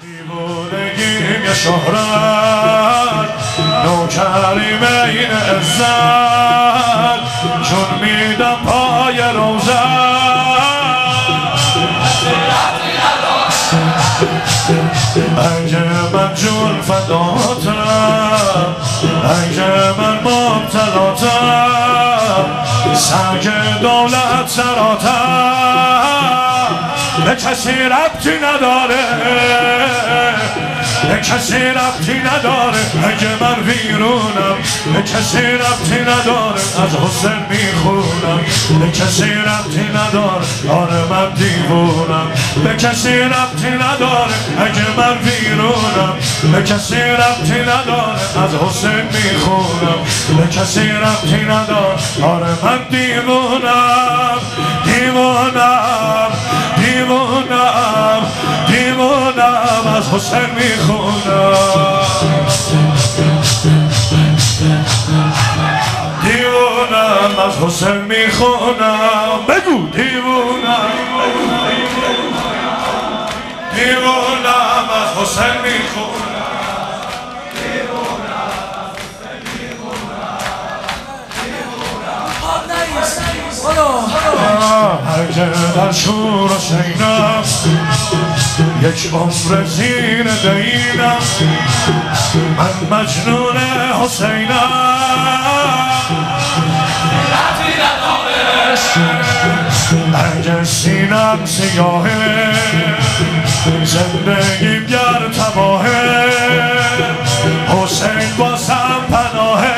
دیوونگی شهرت نوکری بین عزت چون میدم پای روزت اگه من جون فداتم اگه من مبتلاتم سنگ دولت سراتم به کسی ربطی نداره به کسی ربطی نداره اگه من ویرونم به کسی ربطی نداره از حسین میخونم به کسی ربطی نداره آره من دیوونم به کسی ربطی نداره اگه من ویرونم به کسی ربطی نداره از حسین میخونم به کسی ربطی نداره آره من دیوونم دیوونم دیوونم دیوونم از حسین میخونم دیوونم از حسین میخونم بگو دیوونم دیوونم از حسین میخونم هرگه در شور و شینم یک عمر زیر دینم من مجنون حسینم هرگه سینم سیاهه زندگیم گر تباهه حسین بازم پناهه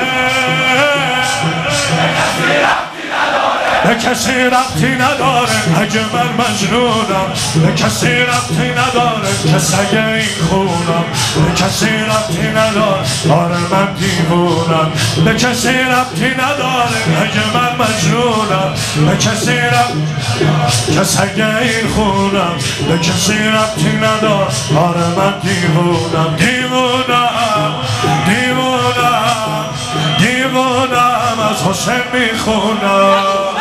به کسی ربطی نداره اگه من مجنونم به کسی ربطی نداره که سگ این خونم به کسی ربطی نداره آره من دیوونم به کسی ربطی نداره اگه من مجنونم به کسی ربطی که سگ این خونم به کسی ربطی نداره آره من دیوونم دیوونم دیوونم دیوونم از حسین میخونم